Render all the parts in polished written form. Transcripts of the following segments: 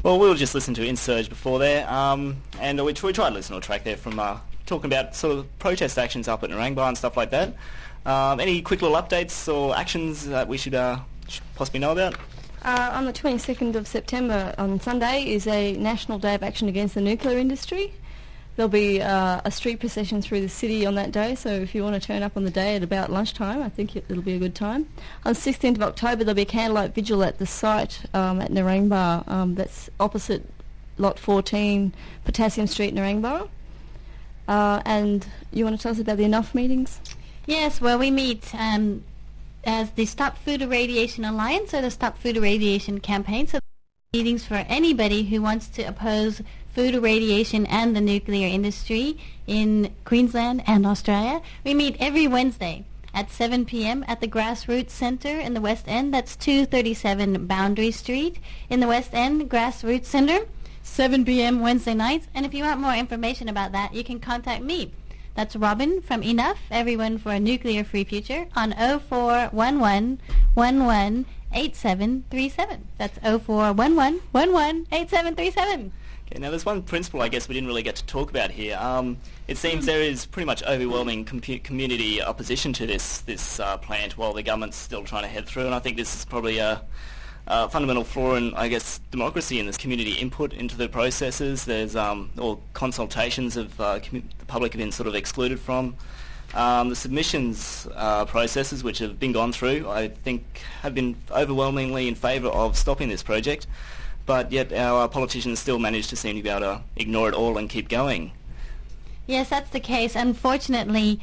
Well, we were just listening to Insurge before there, and we tried to listen to a track there from talking about sort of protest actions up at Narangba and stuff like that. Any quick little updates or actions that we should possibly know about? On the 22nd of September, on Sunday, is a National Day of Action Against the Nuclear Industry. There'll be a street procession through the city on that day, so if you want to turn up on the day at about lunchtime, I think it'll be a good time. On the 16th of October, there'll be a candlelight vigil at the site at Narangba, that's opposite Lot 14, Potassium Street, Narangba. And you want to tell us about the Enough meetings? Yes, well, we meet as the Stop Food Irradiation Alliance, or the Stop Food Irradiation Campaign. So meetings for anybody who wants to oppose food irradiation and the nuclear industry in Queensland and Australia. We meet every Wednesday at 7 p.m. at the Grassroots Centre in the West End. That's 237 Boundary Street in the West End, Grassroots Centre, 7 p.m. Wednesday nights. And if you want more information about that, you can contact me. That's Robin from Enough, Everyone for a Nuclear-Free Future, on 0411 11 8737. That's 0411 11 8737. Okay, now there's one principle I guess we didn't really get to talk about here. It seems there is pretty much overwhelming community opposition to this plant while the government's still trying to head through, and I think this is probably a fundamental flaw in, I guess, democracy, and this community input into the processes. There's or consultations of the public have been sort of excluded from. The submissions processes which have been gone through, I think, have been overwhelmingly in favour of stopping this project, but yet our politicians still manage to seem to be able to ignore it all and keep going. Yes, that's the case. Unfortunately,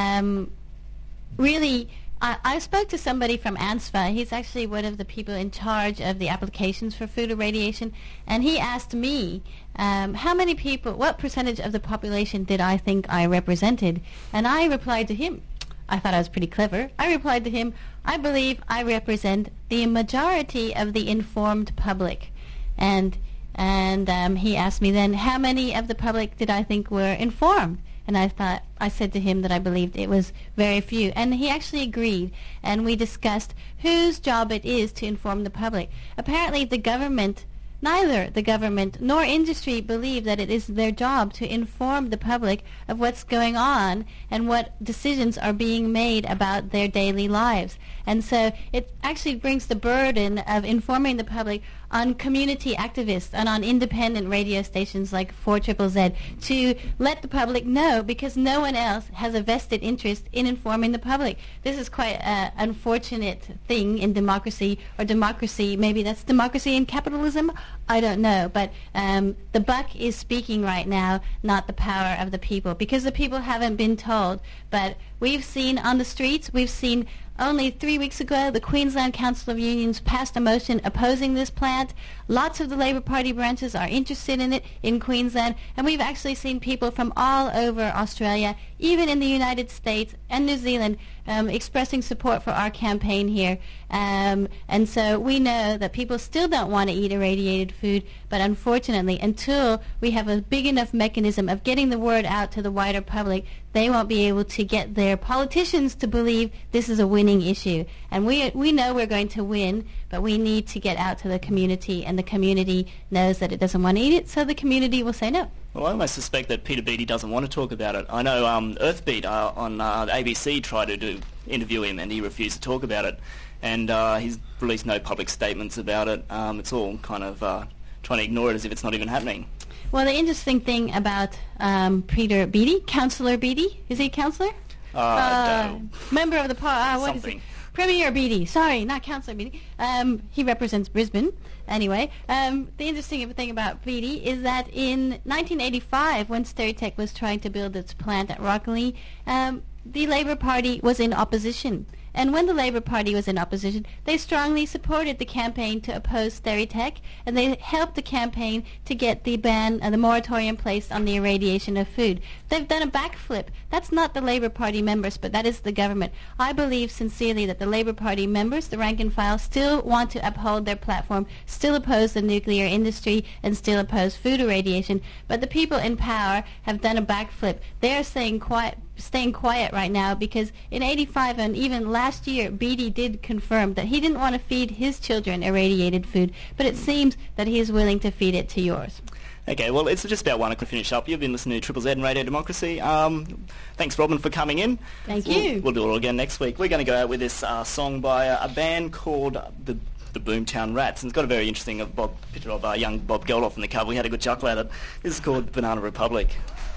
really, I spoke to somebody from ANSFA. He's actually one of the people in charge of the applications for food irradiation, and he asked me how many people, what percentage of the population did I think I represented? And I replied to him, I thought I was pretty clever. I replied to him, I believe I represent the majority of the informed public. And he asked me then, how many of the public did I think were informed? And I said to him that I believed it was very few. And he actually agreed. And we discussed whose job it is to inform the public. Apparently the government, neither the government nor industry believe that it is their job to inform the public of what's going on and what decisions are being made about their daily lives. And so it actually brings the burden of informing the public on community activists and on independent radio stations like 4ZZZ to let the public know, because no one else has a vested interest in informing the public. This is quite an unfortunate thing in democracy, or democracy, maybe that's democracy in capitalism, I don't know. But the buck is speaking right now, not the power of the people, because the people haven't been told. But we've seen on the streets, we've seen only 3 weeks ago, the Queensland Council of Unions passed a motion opposing this plant. Lots of the Labour Party branches are interested in it in Queensland, and we've actually seen people from all over Australia, even in the United States and New Zealand, expressing support for our campaign here. And so we know that people still don't want to eat irradiated food, but unfortunately, until we have a big enough mechanism of getting the word out to the wider public, they won't be able to get their politicians to believe this is a winning issue. And we know we're going to win, but we need to get out to the community, and the community knows that it doesn't want to eat it, so the community will say no. Well, I almost suspect that Peter Beattie doesn't want to talk about it. I know Earthbeat on ABC tried to interview him, and he refused to talk about it. And he's released no public statements about it. It's all kind of trying to ignore it as if it's not even happening. Well, the interesting thing about Peter Beattie, Councillor Beattie, is he a councillor? Member of the what is it? Premier Beattie, sorry, not Councillor Beattie. He represents Brisbane. Anyway, the interesting thing about Beattie is that in 1985, when Stereotech was trying to build its plant at Rockley, the Labour Party was in opposition. And when the Labour Party was in opposition, they strongly supported the campaign to oppose Stereotech, and they helped the campaign to get the ban and the moratorium placed on the irradiation of food. They've done a backflip. That's not the Labour Party members, but that is the government. I believe sincerely that the Labour Party members, the rank and file, still want to uphold their platform, still oppose the nuclear industry, and still oppose food irradiation. But the people in power have done a backflip. They are saying quite staying quiet right now, because in 85 and even last year, Beatty did confirm that he didn't want to feed his children irradiated food, but it seems that he is willing to feed it to yours. Okay, well, it's just about 1 o'clock to finish up. You've been listening to Triple Z and Radio Democracy. Thanks, Robin, for coming in. Thank you. We'll do it all again next week. We're going to go out with this song by a band called the Boomtown Rats, and it's got a very interesting picture of young Bob Geldof on the cover. We had a good chuckle at it. This is called Banana Republic.